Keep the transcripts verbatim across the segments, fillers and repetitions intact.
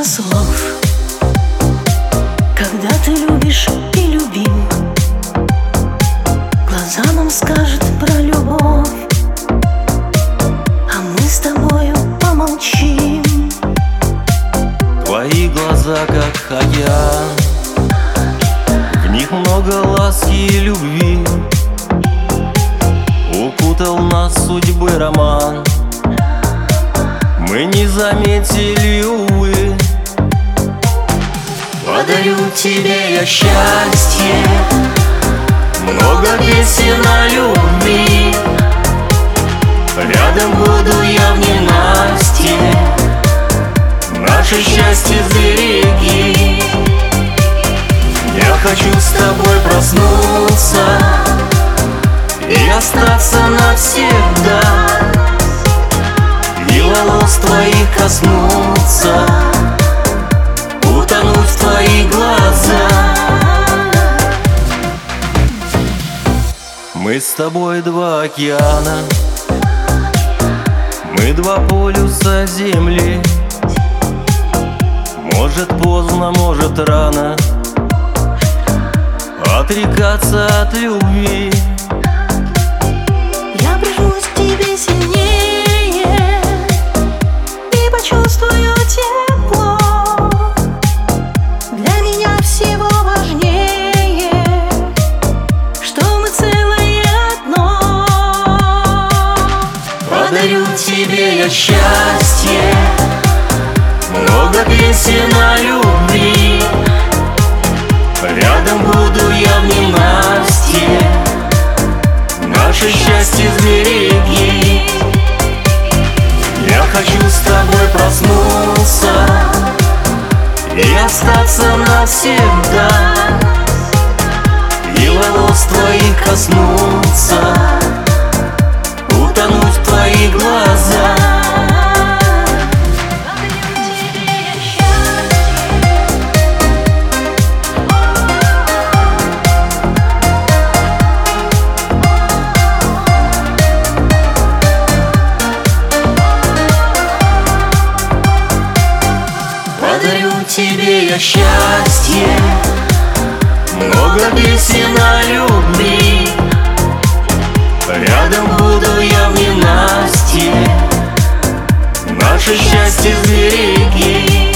слов, когда ты любишь и любим. Глаза нам скажут про любовь, а мы с тобою помолчим. Твои глаза как океан, в них много ласки и любви. Укутал нас судьбы роман, мы не заметили, увы. Подарю тебе я счастье, много песен о любви. Рядом буду я в ненастье, наше счастье сбереги. Я хочу с тобой проснуться и остаться навсегда, и волос твоих коснуться, утонуть в твои глаза. Мы с тобой два океана, мы два полюса земли. Может поздно, может рано отрекаться от любви. Я прижмусь к тебе сильнее и почувствую тепло. Для меня всего важнее, что мы целое одно. Подарю тебе я счастье, много песен о любви. Рядом буду я в ненастье, наше счастье сбереги. Я хочу с тобой проснуться и остаться навсегда, и волос твоих коснуться, утонуть в твои глаза. Подарю тебе я счастье, много песен о любви. Рядом буду я в ненастье, наше счастье сбереги.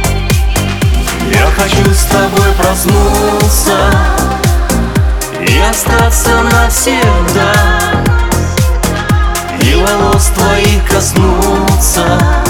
Я хочу с тобой проснуться и остаться навсегда, и волос твоих коснуться,